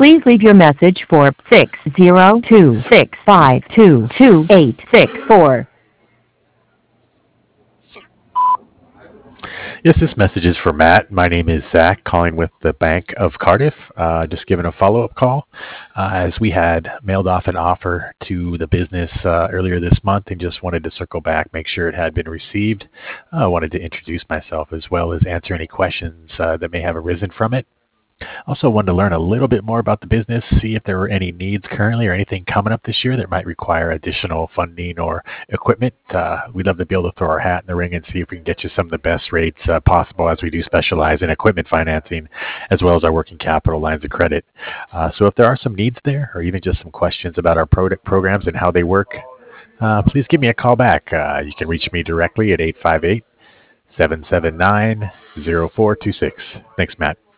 Please leave your message for 602-652-2864. Yes, this message is for Matt. My name is Zach, calling with the Bank of Cardiff. Just giving a follow-up call, as we had mailed off an offer to the business earlier this month, and just wanted to circle back, make sure it had been received. I wanted to introduce myself as well as answer any questions that may have arisen from it. Also wanted to learn a little bit more about the business, see if there were any needs currently or anything coming up this year that might require additional funding or equipment. We'd love to be able to throw our hat in the ring and see if we can get you some of the best rates possible, as we do specialize in equipment financing as well as our working capital lines of credit. So if there are some needs there, or even just some questions about our product programs and how they work, please give me a call back. You can reach me directly at 858-779-0426. Thanks, Matt.